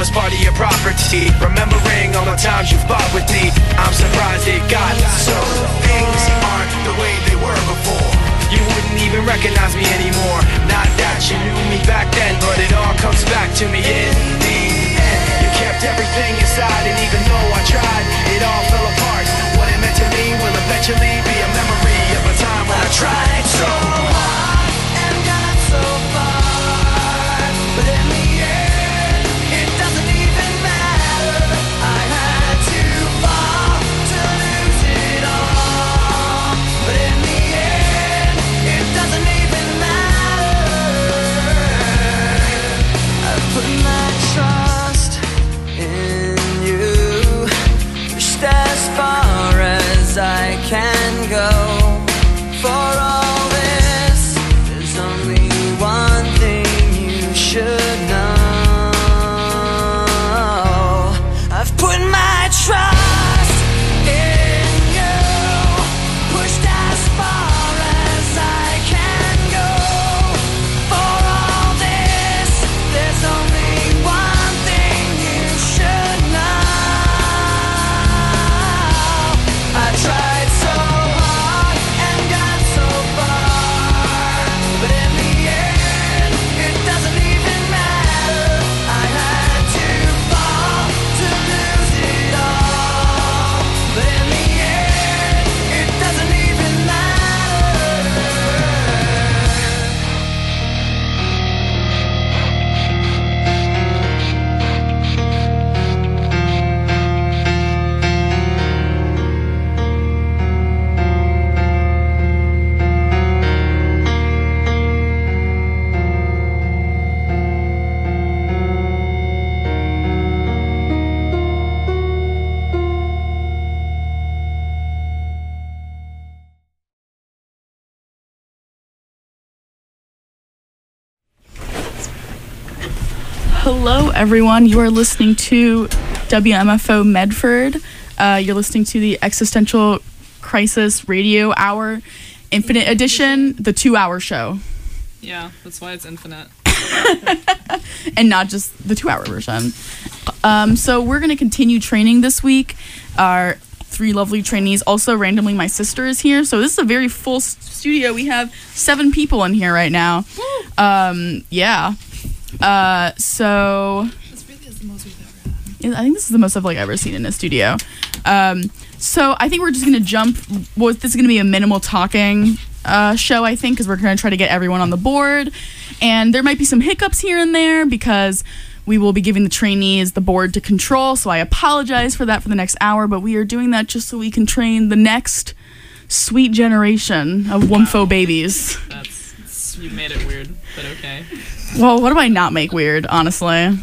was part of your property. Remembering all the times you fought with me, I'm surprised it got so. Things aren't the way they were before. You wouldn't even recognize me anymore. Not that you knew me back then, but it all comes back to me in the end. You kept everything inside, and even though I tried, it all fell apart. What it meant to me will eventually be a memory of a time when I tried so hard and got so far, but in the end, it doesn't even matter. I had to fall to lose it all, but in the end, it doesn't even matter. I put my trust in you, pushed as far as I can go. For all this, there's only one thing you should know. I've put my trust in you, pushed as far as I can go. For all this, there's only one thing you should know. I tried so hard and got so far, but in the end, it doesn't even matter. I had to fall to lose it all, but in the end, it doesn't even matter. Hello, everyone. You are listening to WMFO Medford. You're listening to the Existential Crisis Radio Hour Infinite Edition, the 2-hour show, Yeah, that's why it's infinite. and not just the 2-hour version. So we're going to continue training this week. Our 3 lovely trainees. Also, randomly, my sister is here. So this is a very full studio. We have 7 people in here right now. Yeah. So This really is the most we've ever had. I think this is the most I've ever seen in a studio. So I think we're just gonna jump. Well, this is gonna be a minimal talking show, I think, because we're gonna try to get everyone on the board, and there might be some hiccups here and there because we will be giving the trainees the board to control. So I apologize for that for the next hour, but we are doing that just so we can train the next sweet generation of WMFO babies. You made it weird, but okay. Well, what do I not make weird, honestly?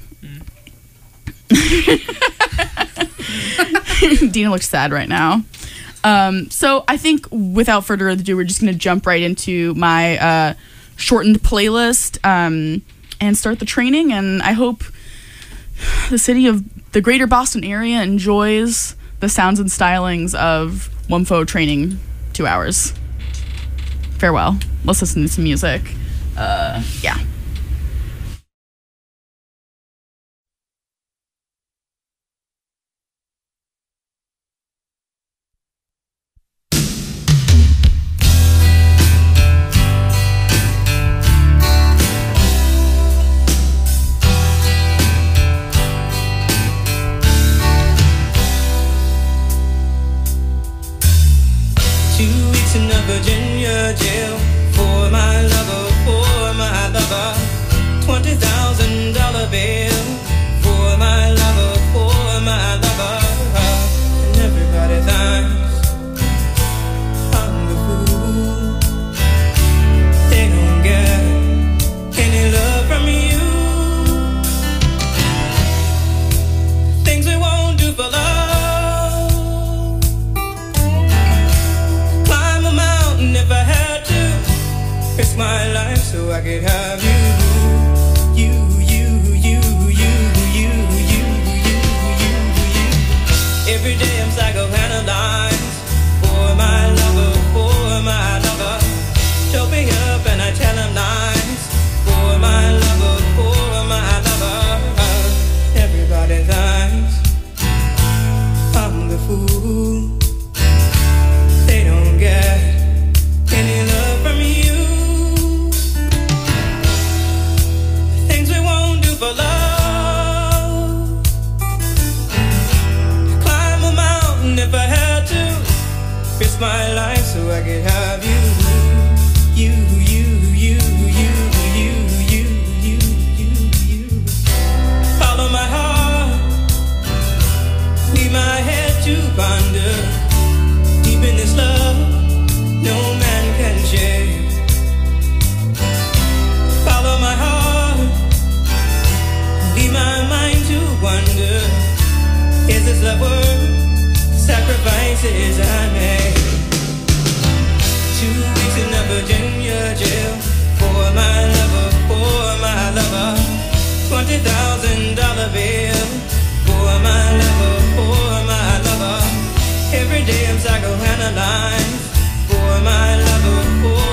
Dina looks sad right now. So I think without further ado, we're just going to jump right into my shortened playlist and start the training. And I hope the city of the greater Boston area enjoys the sounds and stylings of WMFO training 2 hours. Farewell. Let's listen to some music. Yeah. In a Virginia jail for my lover, $20,000 bill for my lover, and everybody thinks I'm the fool. They don't get any love from you. Things we won't do for love. If I had to risk my life so I could have you. Every day I'm psychoanalyzed for my lover, choke me up and I tell him lies for my lover, promises I made. 2 weeks in a Virginia jail for my lover, $20,000 bill for my lover. Every day I'm psychoanalyzed for my lover.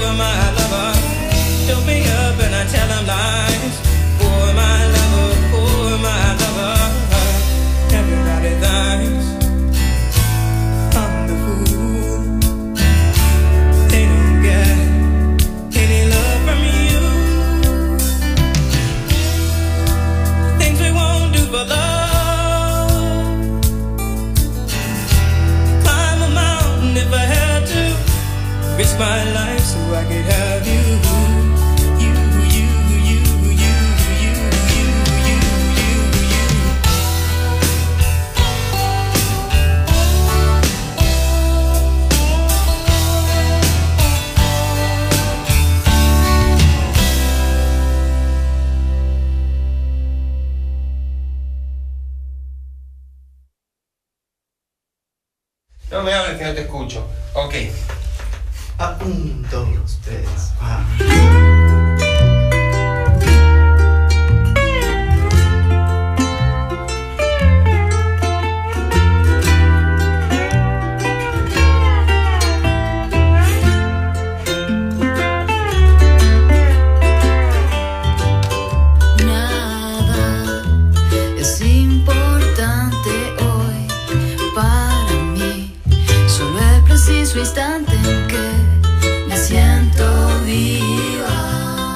Show me up and I tell him lies for my lover. Everybody thinks I'm the fool. They don't get any love from you. Things we won't do for love. Climb a mountain if I had to. Risk my life so I could have you. No me hables que no te escucho. Ok. 1, 2, 3, va. Instante en que me siento viva.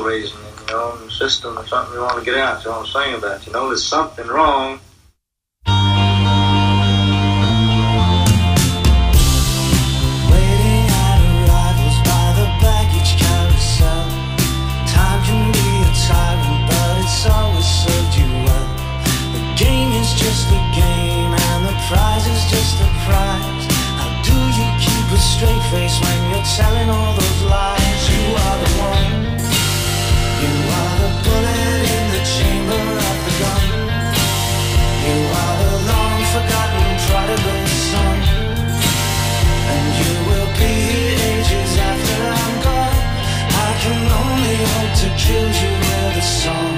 reason in your own system or something you want to get out, you want to sing about. You know, there's something wrong. Waiting at arrivals by the baggage carousel. Time can be a tyrant, but it's always served you well. The game is just a game, and the prize is just a prize. How do you keep a straight face when you're telling all those lies? You are the one. You are the bullet in the chamber of the gun. You are the long forgotten prodigal son. And you will be here ages after I'm gone. I can only hope to kill you with a song.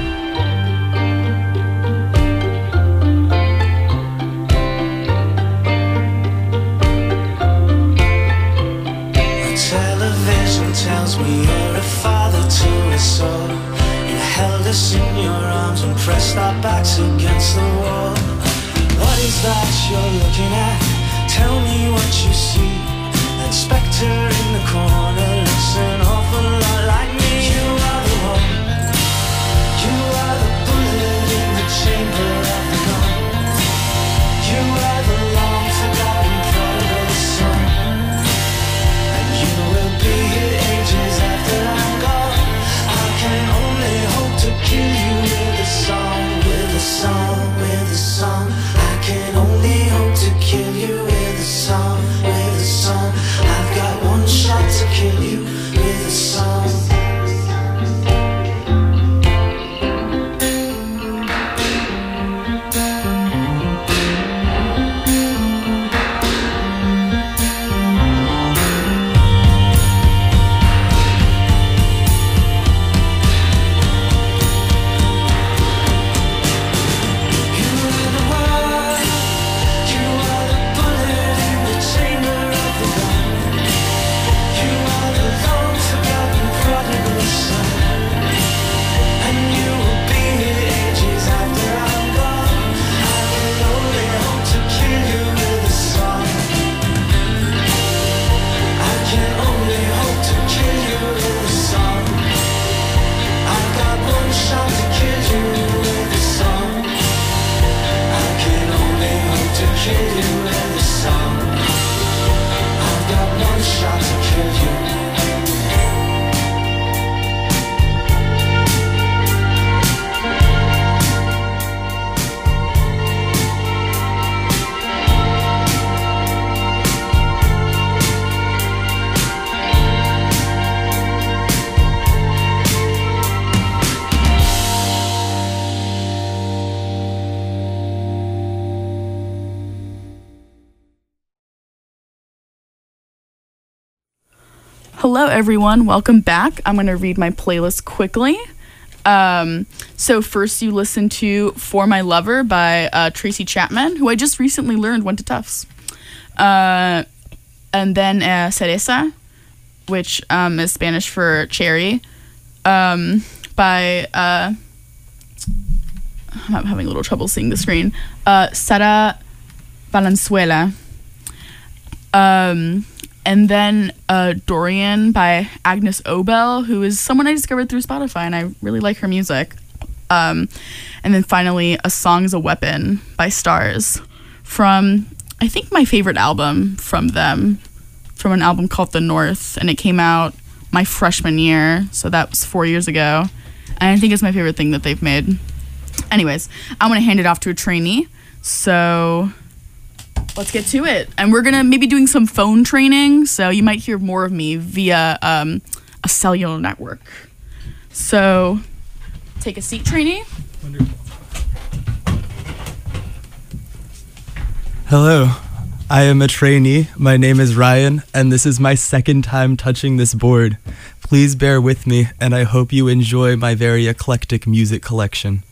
Television tells me you're a father to us all. You held us in your arms and pressed our backs against the wall. What is that you're looking at? Tell me what you see. That spectre in the corner looks an awful lot like me. You are the one. You are the bullet in the chamber of the gun. You are the long forgotten prodigal son. You will be here ages after I'm gone. I can only hope to kill you with a song, with a song, with a song. I can only hope to kill you with a song, with a song. I've got one shot to kill you with a song. Hello, everyone. Welcome back. I'm going to read my playlist quickly. So first you listen to For My Lover by Tracy Chapman, who I just recently learned went to Tufts. And then Cereza, which is Spanish for cherry, by, I'm having a little trouble seeing the screen, Sara Valenzuela. And then Dorian by Agnes Obel, who is someone I discovered through Spotify, and I really like her music. And then finally, A Song is a Weapon by Stars, from, I think, my favorite album from them, from an album called The North, and it came out my freshman year, so that was 4 years ago. And I think it's my favorite thing that they've made. Anyways, I'm going to hand it off to a trainee, so let's get to it. And we're going to maybe doing some phone training, so you might hear more of me via a cellular network. So take a seat, trainee. Wonderful. Hello, I am a trainee. My name is Ryan, and this is my second time touching this board. Please bear with me, and I hope you enjoy my very eclectic music collection.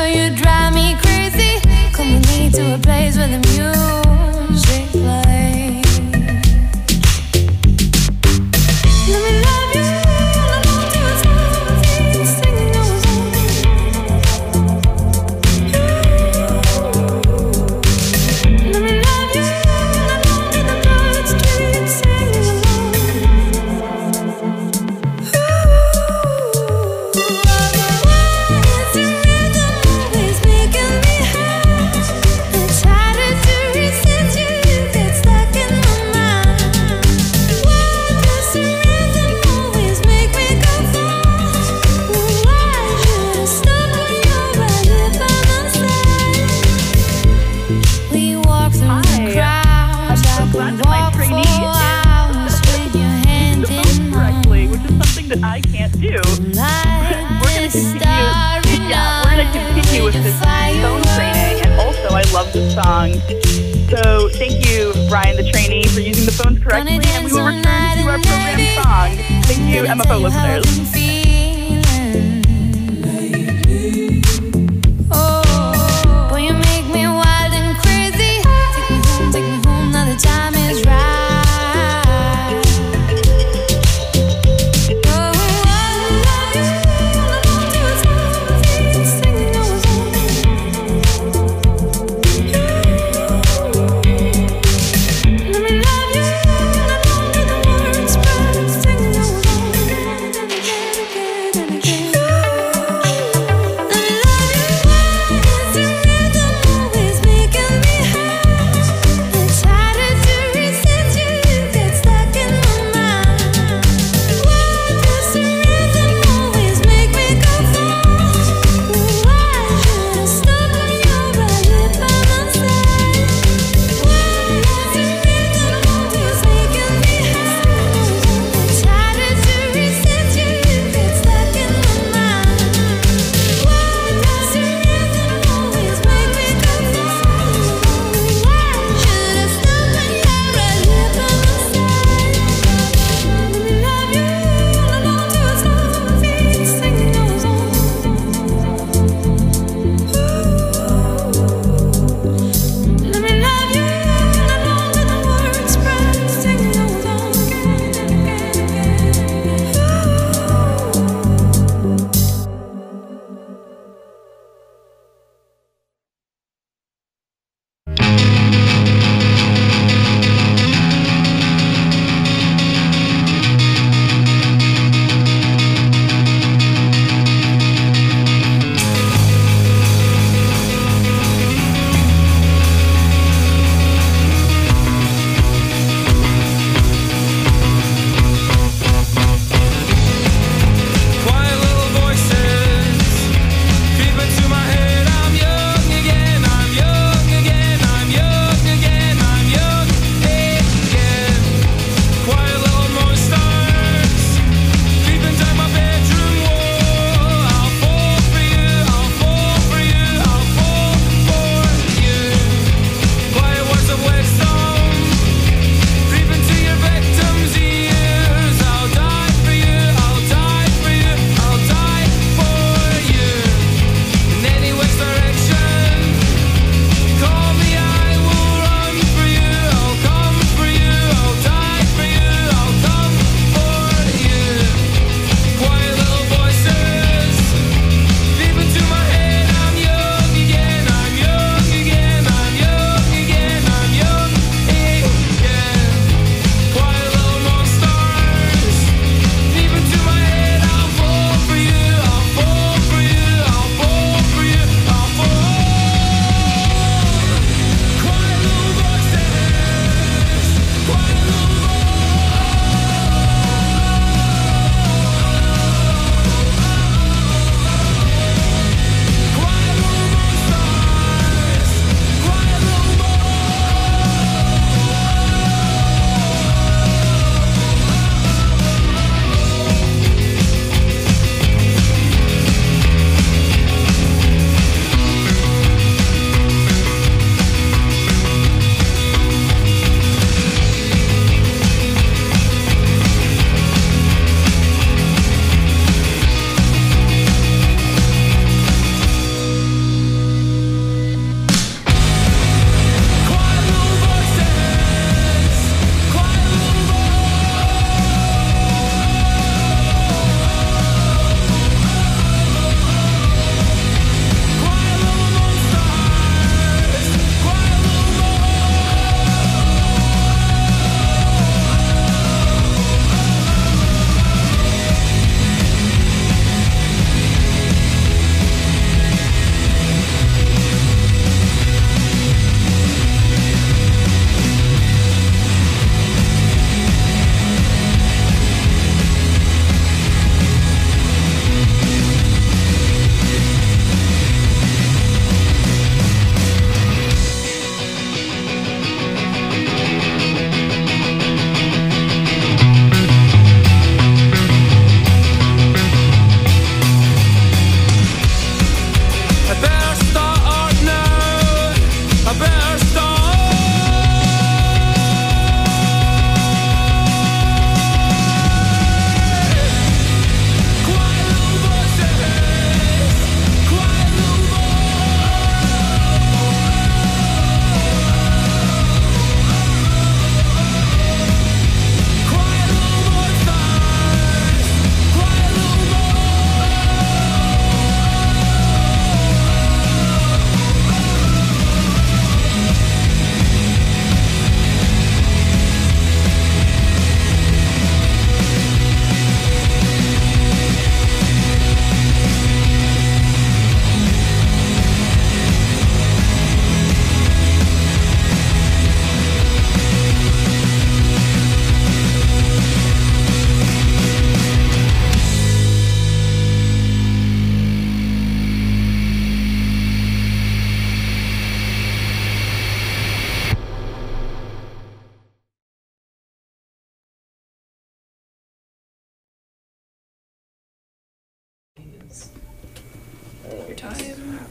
you drive me crazy. Come with me to a place where the music plays. Let me love you, I love you, it's all singing your song. Let me love you, I love you, the birds keep singing along. That I can't do. We're gonna continue with this phone training, and also I love the song. So thank you, Ryan the trainee, for using the phones correctly, and we will return to our program song. Thank you, MFO listeners. Boy, you make me wild and crazy. Take me home, now the time is right.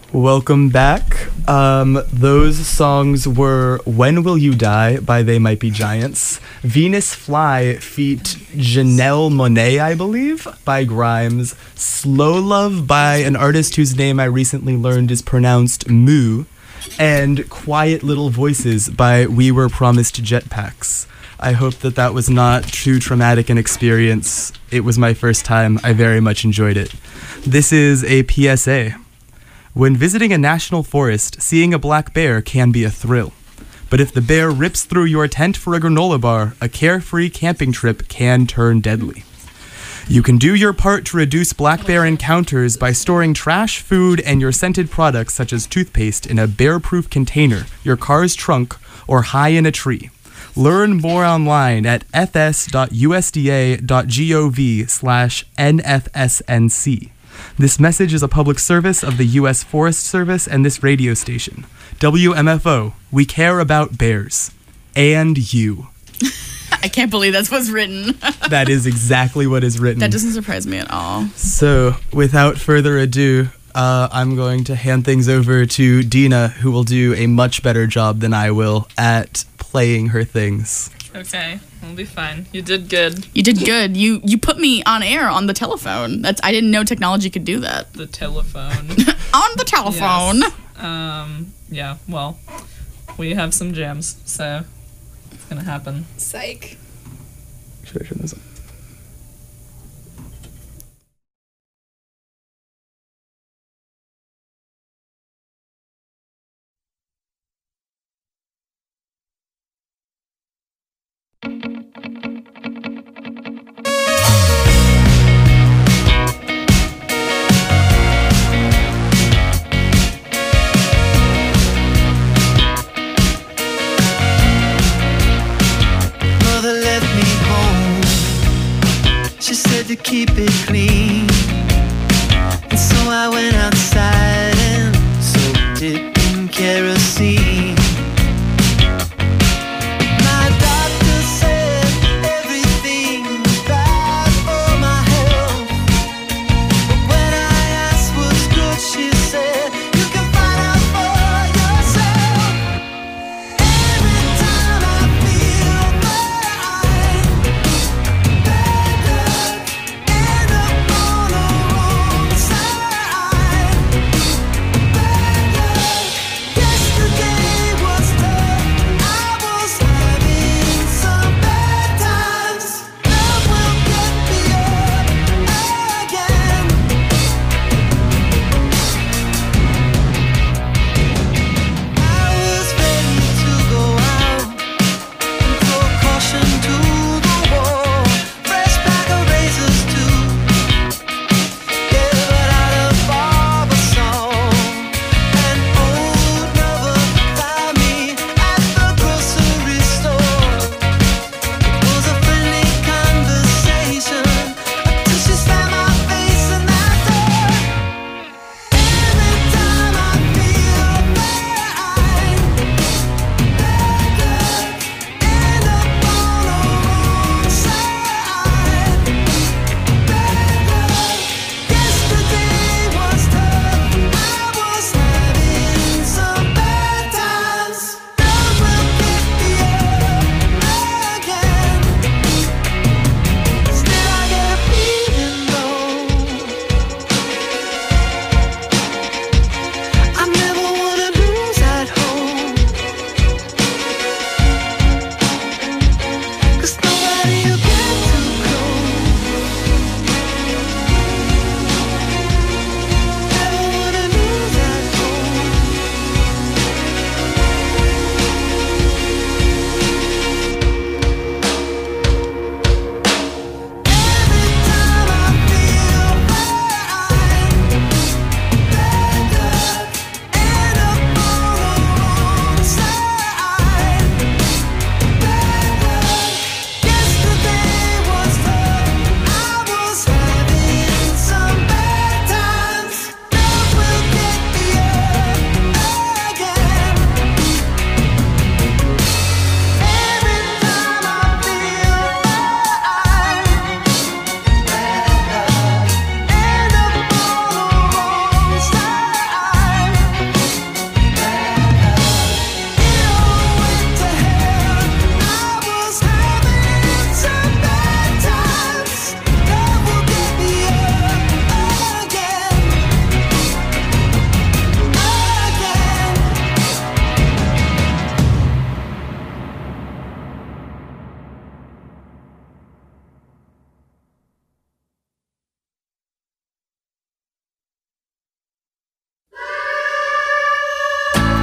Welcome back. Those songs were When Will You Die by They Might Be Giants, Venus Fly feat Janelle Monáe, I believe, by Grimes, Slow Love by an artist whose name I recently learned is pronounced Moo, and Quiet Little Voices by We Were Promised Jetpacks. I hope that was not too traumatic an experience. It was my first time. I very much enjoyed it. This is a PSA. When visiting a national forest, seeing a black bear can be a thrill. But if the bear rips through your tent for a granola bar, a carefree camping trip can turn deadly. You can do your part to reduce black bear encounters by storing trash, food, and your scented products such as toothpaste in a bear-proof container, your car's trunk, or high in a tree. Learn more online at fs.usda.gov/NFSNC. This message is a public service of the U.S. Forest Service and this radio station. WMFO, we care about bears. And you. I can't believe that's what's written. That is exactly what is written. That doesn't surprise me at all. So, without further ado, I'm going to hand things over to Dina, who will do a much better job than I will at playing her things. Okay, we'll be fine. You did good. You did good. You put me on air on the telephone. I didn't know technology could do that. The telephone. On the telephone. Yes. Yeah, well, we have some jams, so it's gonna happen. Psych. Should I turn this on? Mother left me home. She said to keep it clean. And so I went outside and soaked it in kerosene. My doctor said everything was bad for my health. But when I asked what's good, she said you can find out for yourself. Every time I feel that I'm better in the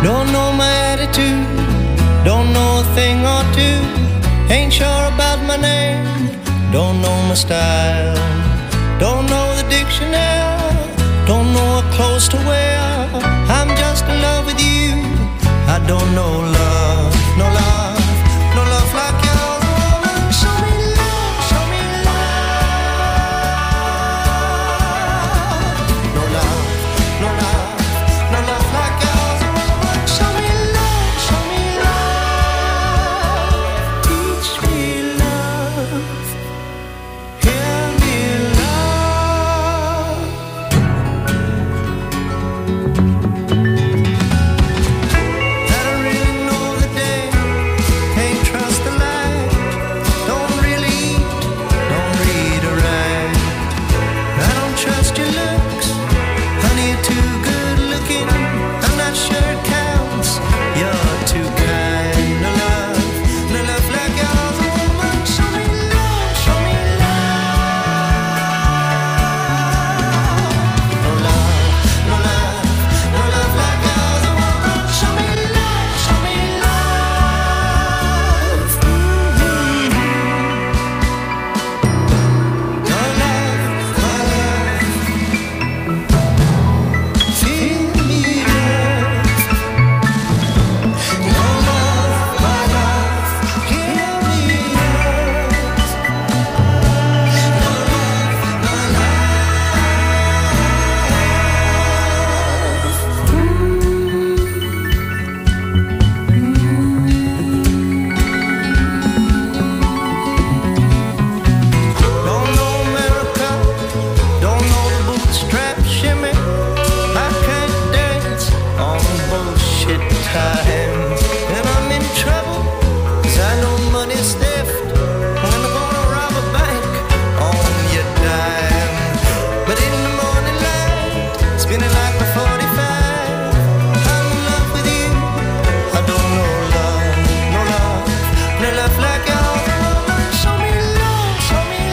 Don't know my attitude, don't know a thing or two. Ain't sure about my name, don't know my style. Don't know the dictionary, don't know what clothes to wear. I'm just in love with you. I don't know love, no love, no love like yours. Woman, show me love, show me love. No love, no love, no love like yours. Woman, show me love, show me love. Teach me love, hear me love. I don't really know the day, can't trust the light. Don't really eat, don't read or write. I don't trust your looks, honey, you're too good looking. I'm not sure it counts, you're too kind. No love like yours. Woman, show me love, show me love. No love, no love, no love like yours. Woman, show me love, show me love. No love, my love. Feel me love. No love, my love. Hear me love. No love, my Don't know America, don't know the bootstrap shimmy. I can't dance on bullshit time. And I'm in trouble, 'cause I know money's theft. When I'm gonna rob a bank on your dime. But in the morning light, spinning like a 45. I'm in love with you. I don't know love, no love, no love like yours. Woman, show me love, show me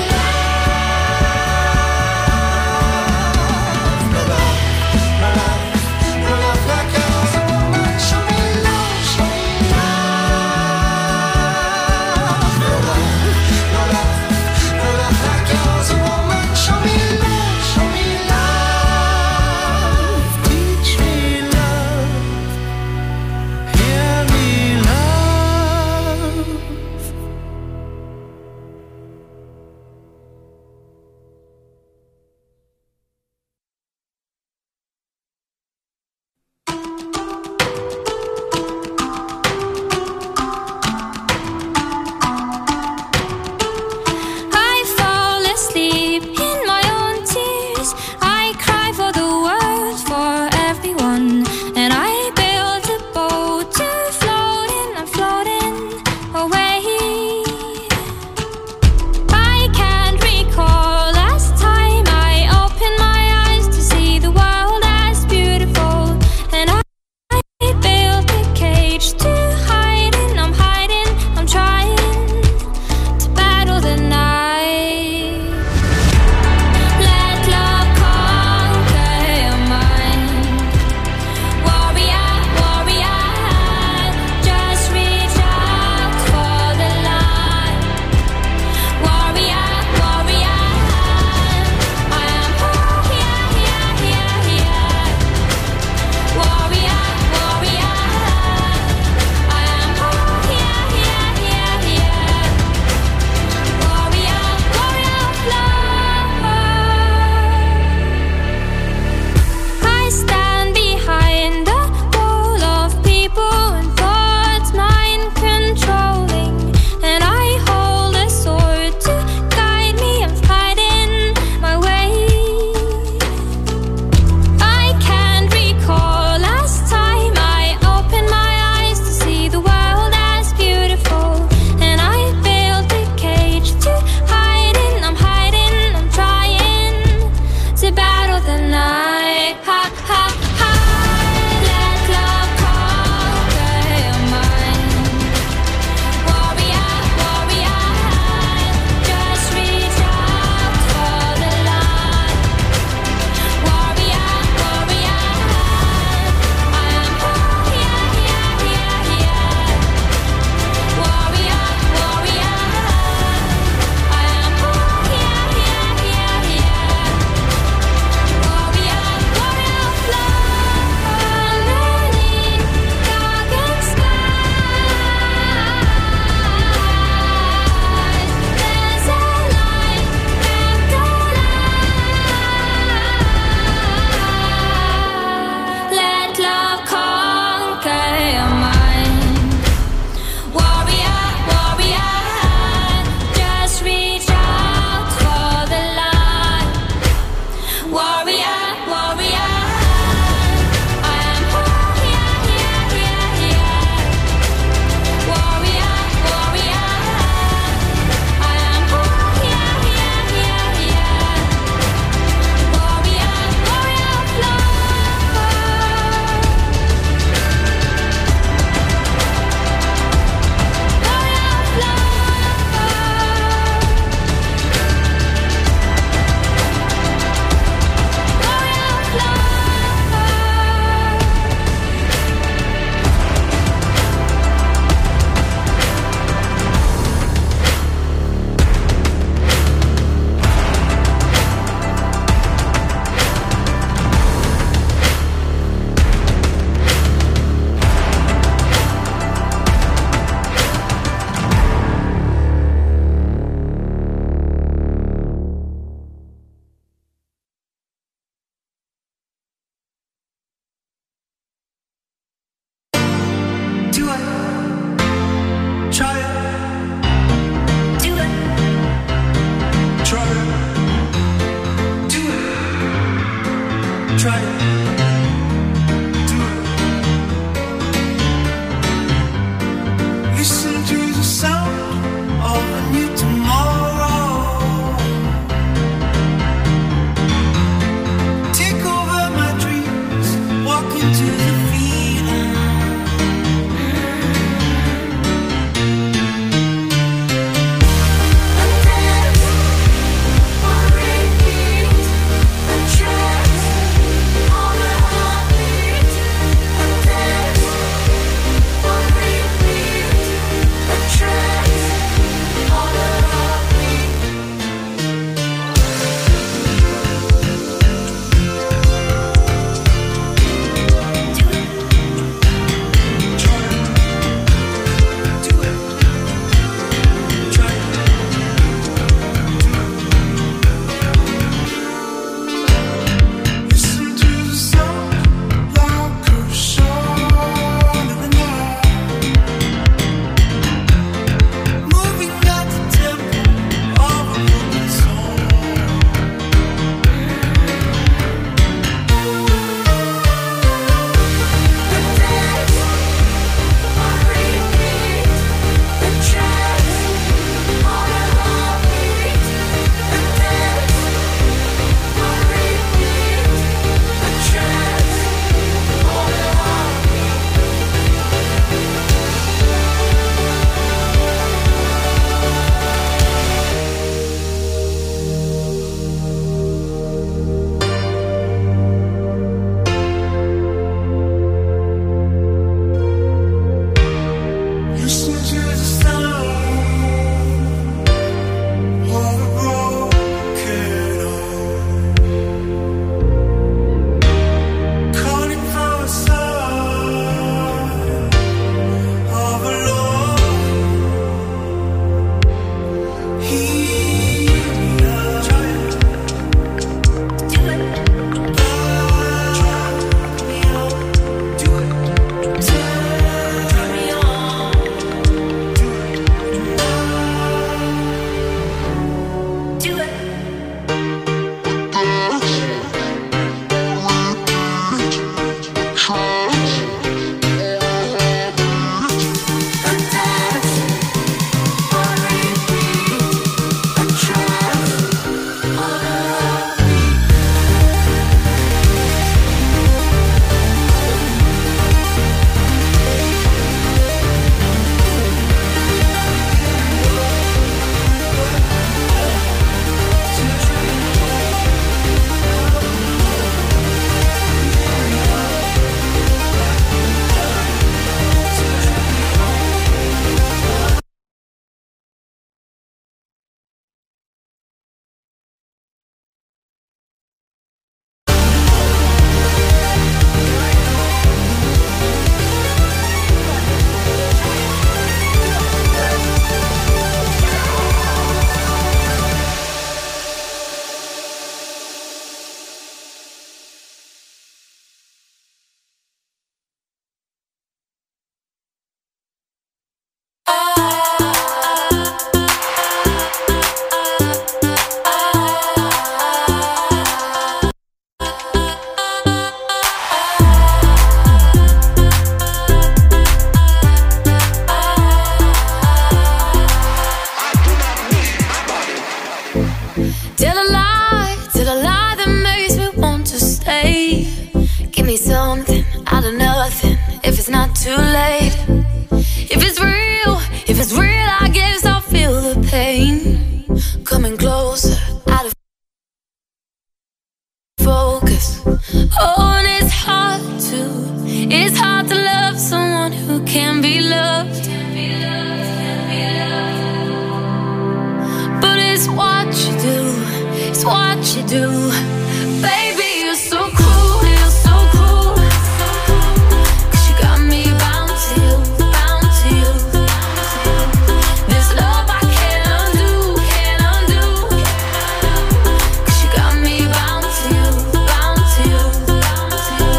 love. No love, no love, no love like yours. Woman, show me love, if it's not too late. If it's real, I guess I'll feel the pain. Coming closer, out of focus. Oh, and it's hard to love someone who can be loved. But it's what you do, it's what you do. Baby, you're so cool, you're so cool. 'Cause you got me bound to you, bound to you. This love I can't undo, can't undo. 'Cause you got me bound to you, bound to you, bound to you.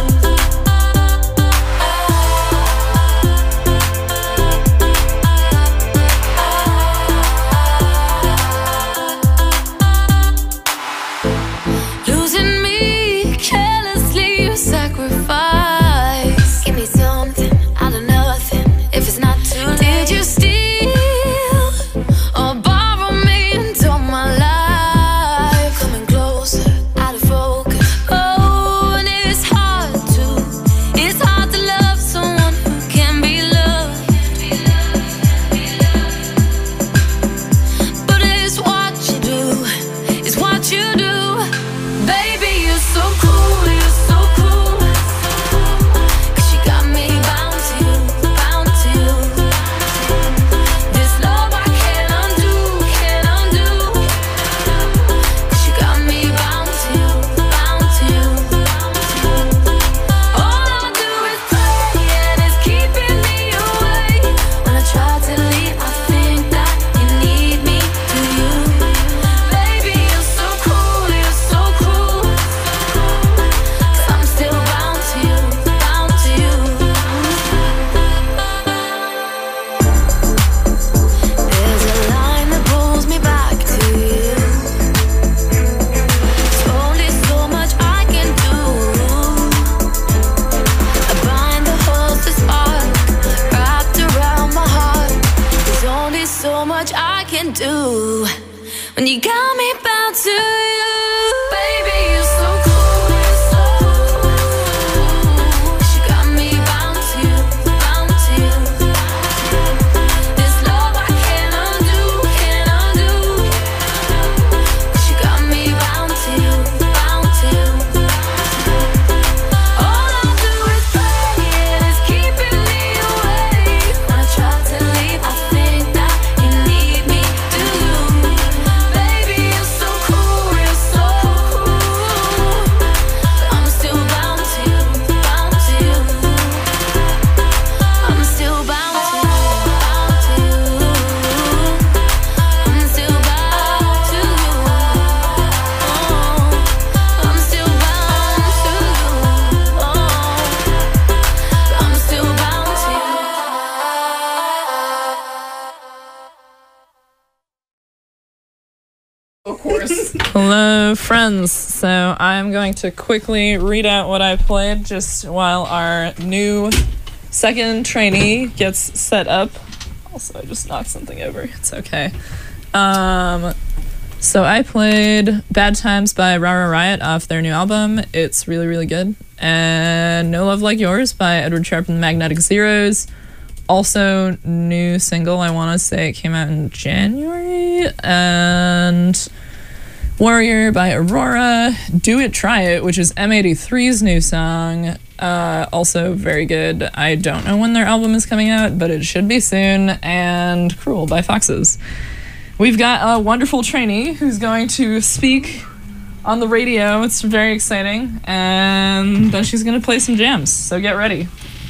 Losing me carelessly, you sacrifice. Give me something out of nothing, if it's not too late. Did you steal or borrow me into my life? Coming closer, out of focus. Oh, and it's hard to love someone who can be loved. But it's what you do, it's what you do. Baby, you're so cool, you're so cool. 'Cause you got me bound to you, bound to you. This love I can't undo, can't undo. 'Cause you got me bound to you, bound to you. All I do is pray, and it's keeping me away. When I try to leave, I think that you need me, do you? Baby, you're so cool, you're so cool. 'Cause I'm still bound to you, bound to you. There's a line that pulls me back to you. There's only so much I can do. I bind the holes to spark, wrapped around my heart. There's only so much I can do when you got me bound to you. Baby, you're so cool, you're so cool. 'Cause you got me bound to you, bound to you. This love I can't undo, can't undo. 'Cause you got me bound to you, bound to you. All I do is pray, and it's keeping me away. When I try to leave, I think that you need me, do you? Baby, you're so cool, you're so cool. But I'm still bound to you, bound to you. I'm still bound to you, bound to you. I'm still bound to you. I'm still bound to you. I'm still bound to you. Of course. Hello, friends. So I'm going to quickly read out what I played just while our new second trainee gets set up. Also, I just knocked something over. It's okay. So I played Bad Times by Rara Riot off their new album. It's really, really good. And No Love Like Yours by Edward Sharpe and the Magnetic Zeros. Also, new single, I want to say it came out in January. And Warrior by Aurora. Do It, Try It, which is M83's new song. Also very good. I don't know when their album is coming out, but it should be soon. And Cruel by Foxes. We've got a wonderful trainee who's going to speak on the radio. It's very exciting. And then she's going to play some jams. So get ready.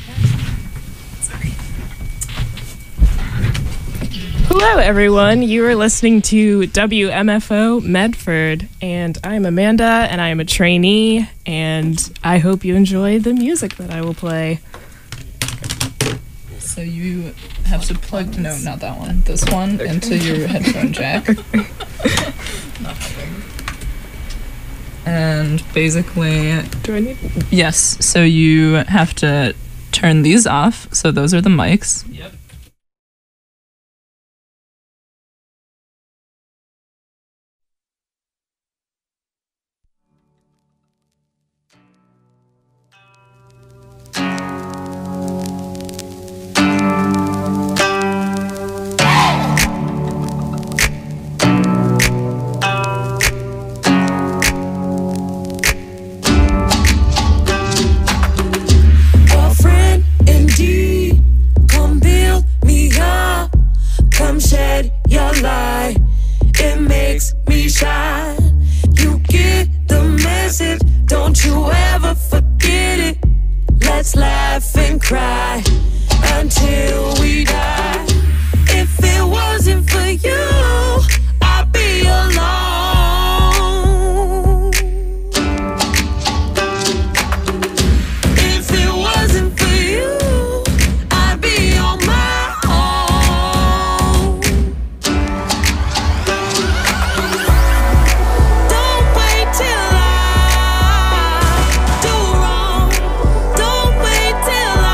Hello, everyone. You are listening to WMFO Medford, and I'm Amanda, and I am a trainee, and I hope you enjoy the music that I will play. So you have to plug, no, not that one, this one into your headphone jack. And basically, do I need? Yes, so you have to turn these off. So those are the mics. Yep. until we die. If it wasn't for you, I'd be alone. If it wasn't for you, I'd be on my own. Don't wait till I do wrong. Don't wait till I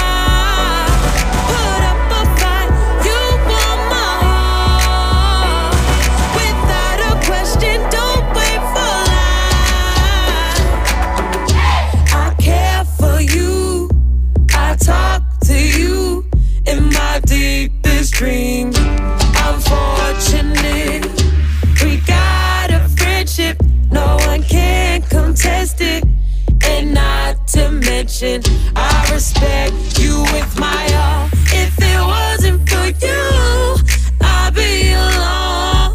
put up a fight. You want my heart without a question. Don't wait for lies. I care for you. I talk to you in my deepest dreams. I'm fortunate. We got a friendship. No one can contest it. And not to mention, I respect you with my all. If it wasn't for you, I'd be alone.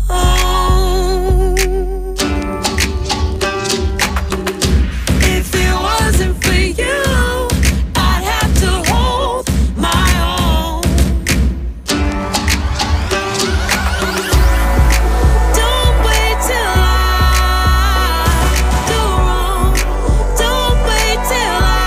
If it wasn't for you, I'd have to hold my own. Don't wait till I do wrong. Don't wait till I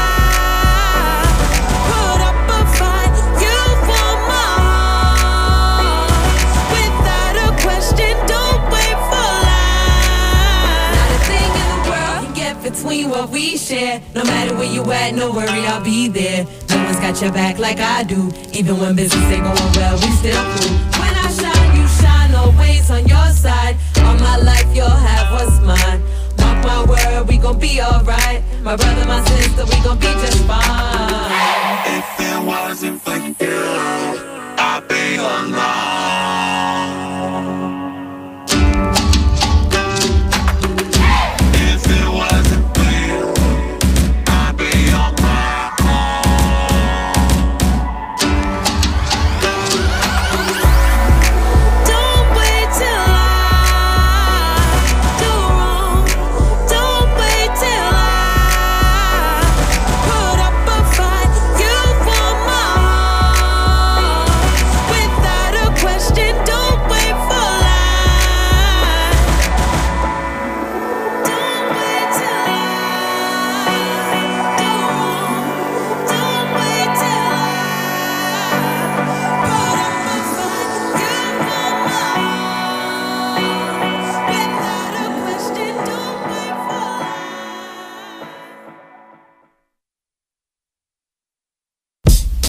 put up a fight. You want my heart without a question. Don't wait for lies. Not a thing in the world can get between what we share. No matter where you at, no worry, I'll be there. No one's got your back like I do. Even when business ain't going well, we still cool. When I shine, you shine, always on your side. All my life, you'll have what's mine. Mark my word, we gon' be alright. My brother, my sister, we gon' be just fine. If it